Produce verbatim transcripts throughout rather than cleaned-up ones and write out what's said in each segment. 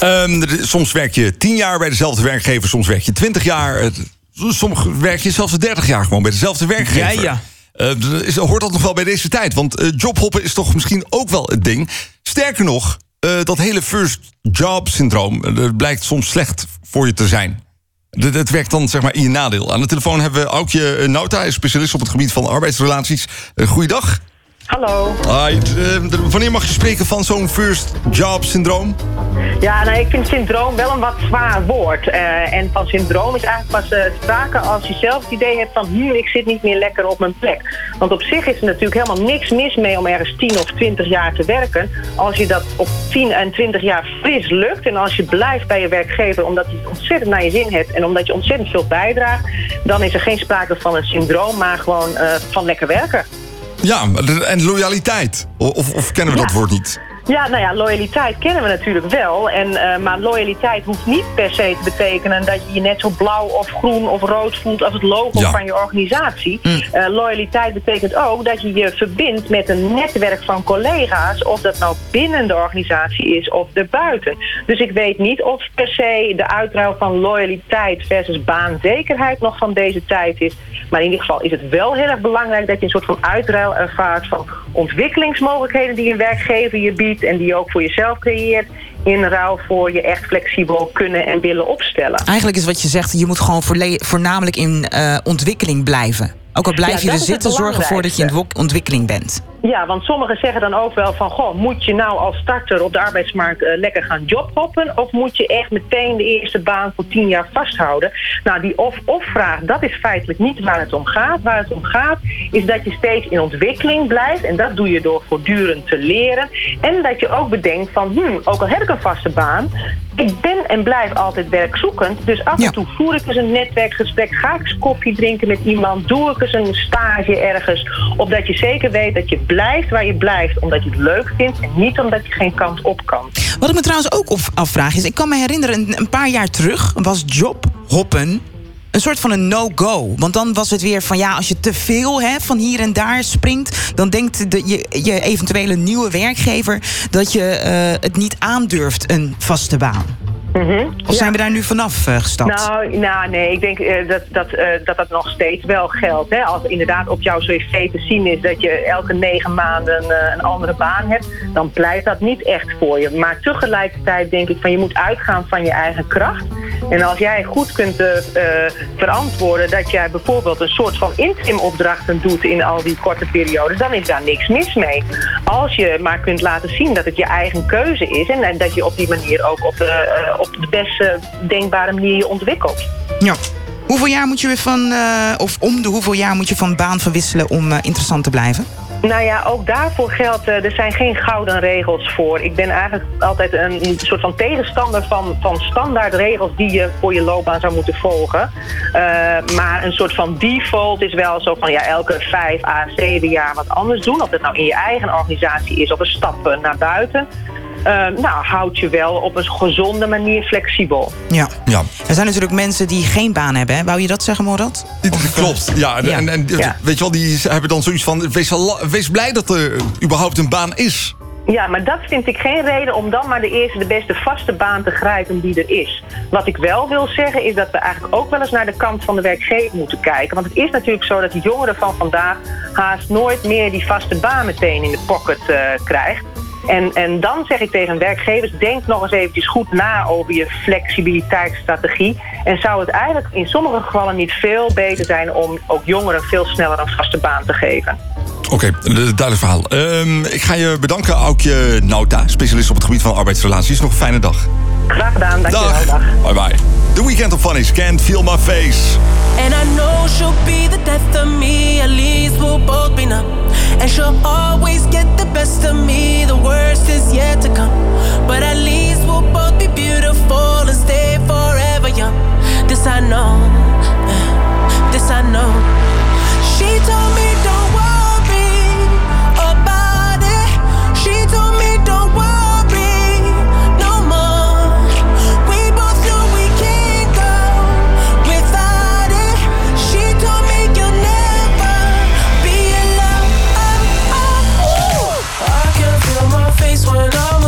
Um, soms werk je tien jaar bij dezelfde werkgever, soms werk je twintig jaar. Soms werk je zelfs dertig jaar gewoon bij dezelfde werkgever. Ja, ja. Uh, is, hoort dat nog wel bij deze tijd? Want uh, jobhoppen is toch misschien ook wel het ding. Sterker nog, uh, dat hele first job syndroom uh, blijkt soms slecht voor je te zijn. Dat, dat werkt dan zeg maar in je nadeel. Aan de telefoon hebben we Aukje Nauta, specialist op het gebied van arbeidsrelaties. Uh, goeiedag. Hallo. Hi, uh, wanneer mag je spreken van zo'n first job syndroom? Ja, nou, ik vind syndroom wel een wat zwaar woord. Uh, en van syndroom is eigenlijk pas uh, sprake als je zelf het idee hebt van... hm, ik zit niet meer lekker op mijn plek. Want op zich is er natuurlijk helemaal niks mis mee om ergens tien of twintig jaar te werken. Als je dat op tien en twintig jaar fris lukt... en als je blijft bij je werkgever omdat je het ontzettend naar je zin hebt... en omdat je ontzettend veel bijdraagt... dan is er geen sprake van een syndroom, maar gewoon uh, van lekker werken. Ja, en loyaliteit. Of, of kennen we ja. dat woord niet? Ja, nou ja, loyaliteit kennen we natuurlijk wel. En, uh, maar loyaliteit hoeft niet per se te betekenen... dat je je net zo blauw of groen of rood voelt... als het logo ja. van je organisatie. Mm. Uh, loyaliteit betekent ook dat je je verbindt met een netwerk van collega's... of dat nou binnen de organisatie is of erbuiten. Dus ik weet niet of per se de uitruil van loyaliteit... versus baanzekerheid nog van deze tijd is. Maar in ieder geval is het wel heel erg belangrijk... dat je een soort van uitruil ervaart van ontwikkelingsmogelijkheden... die een werkgever je biedt... en die je ook voor jezelf creëert... in ruil voor je echt flexibel kunnen en willen opstellen. Eigenlijk is wat je zegt, je moet gewoon voorle- voornamelijk in uh, ontwikkeling blijven. Ook al blijf ja, je er zitten, zorg ervoor dat je in ontwikkeling bent. Ja, want sommigen zeggen dan ook wel van... goh, moet je nou als starter op de arbeidsmarkt uh, lekker gaan jobhoppen... of moet je echt meteen de eerste baan voor tien jaar vasthouden? Nou, die of-of-vraag, dat is feitelijk niet waar het om gaat. Waar het om gaat is dat je steeds in ontwikkeling blijft... en dat doe je door voortdurend te leren. En dat je ook bedenkt van, hm, ook al heb ik een vaste baan... ik ben en blijf altijd werkzoekend. Dus af en ja. toe voer ik eens een netwerkgesprek... ga ik eens koffie drinken met iemand... doe ik eens een stage ergens... opdat je zeker weet dat je blijft waar je blijft... omdat je het leuk vindt en niet omdat je geen kant op kan. Wat ik me trouwens ook afvraag is... ik kan me herinneren, een, een paar jaar terug was jobhoppen... een soort van een no-go. Want dan was het weer van ja, als je te veel hè, van hier en daar springt... dan denkt de, je, je eventuele nieuwe werkgever... dat je uh, het niet aandurft, een vaste baan. Mm-hmm. Of zijn ja. we daar nu vanaf uh, gestapt? Nou, nou, nee, ik denk uh, dat, dat, uh, dat dat nog steeds wel geldt. Hè? Als inderdaad op jouw cv te zien is dat je elke negen maanden uh, een andere baan hebt... dan pleit dat niet echt voor je. Maar tegelijkertijd denk ik van je moet uitgaan van je eigen kracht. En als jij goed kunt uh, uh, verantwoorden dat jij bijvoorbeeld een soort van interim opdrachten doet in al die korte periodes... dan is daar niks mis mee. Als je maar kunt laten zien dat het je eigen keuze is... en, en dat je op die manier ook op de... Uh, op de beste denkbare manier je ontwikkelt. Ja. Hoeveel jaar moet je van, uh, of om de hoeveel jaar moet je van baan verwisselen om uh, interessant te blijven? Nou ja, ook daarvoor geldt, uh, er zijn geen gouden regels voor. Ik ben eigenlijk altijd een, een soort van tegenstander van, van standaard regels die je voor je loopbaan zou moeten volgen. Uh, maar een soort van default is wel zo van ja, elke vijf à zeven jaar wat anders doen. Of dat nou in je eigen organisatie is of een stap naar buiten. Uh, nou, houd je wel op een gezonde manier flexibel. Ja. ja. Er zijn natuurlijk mensen die geen baan hebben, hè? Wou je dat zeggen, Morad? Klopt, ja. ja. En, en ja. weet je wel, die hebben dan zoiets van... Wees, al, wees blij dat er überhaupt een baan is. Ja, maar dat vind ik geen reden om dan maar de eerste, de beste vaste baan te grijpen die er is. Wat ik wel wil zeggen is dat we eigenlijk ook wel eens naar de kant van de werkgever moeten kijken. Want het is natuurlijk zo dat de jongeren van vandaag haast nooit meer die vaste baan meteen in de pocket uh, krijgt. En, en dan zeg ik tegen werkgevers, denk nog eens eventjes goed na over je flexibiliteitsstrategie. En zou het eigenlijk in sommige gevallen niet veel beter zijn om ook jongeren veel sneller een vaste baan te geven. Oké, okay, duidelijk verhaal. Um, ik ga je bedanken, Aukje Nauta, specialist op het gebied van arbeidsrelaties. Nog een fijne dag. Graag gedaan, dankjewel. Dag. Dag. Bye bye. The Weeknd of Funnies, Can't Feel My Face. And I know she'll be the death of me, at least we'll both be numb. And she'll always get the best of me, the worst is yet to come. But at least we'll both be beautiful and stay forever young. This I know, this I know. She told me don't worry about it. She told me don't worry no more. We both know we can't go without it. She told me you'll never be alone. Oh, oh, oh. I can feel my face when I'm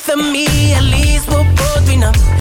death of me, at least.